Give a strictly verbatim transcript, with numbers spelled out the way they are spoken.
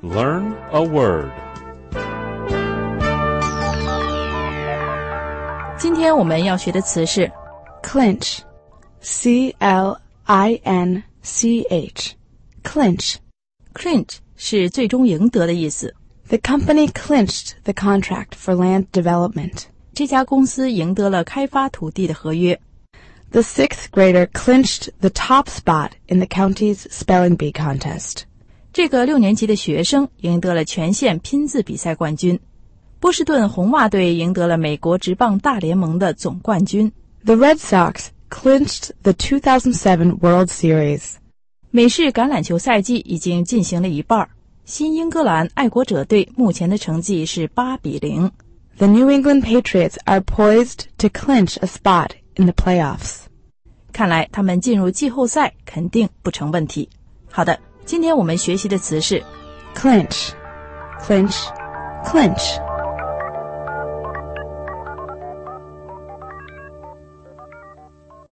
Learn a word. 今天我们要学的词是 clinch, C L I N C H, clinch. Clinch 是最终赢得的意思。 The company clinched the contract for land development. 这家公司赢得了开发土地的合约。 The sixth grader clinched the top spot in the county's spelling bee contest. 这个六年级的学生赢得了全县拼字比赛冠军。波士顿红袜队赢得了美国职棒大联盟的总冠军。 The Red Sox clinched the two thousand seven World Series. 美式橄榄球赛季已经进行了一半，新英格兰爱国者队目前的成绩是八比零。 The New England Patriots are poised to clinch a spot in the playoffs. 看来他们进入季后赛肯定不成问题。好的，今天我们学习的词是 clinch, clinch, clinch.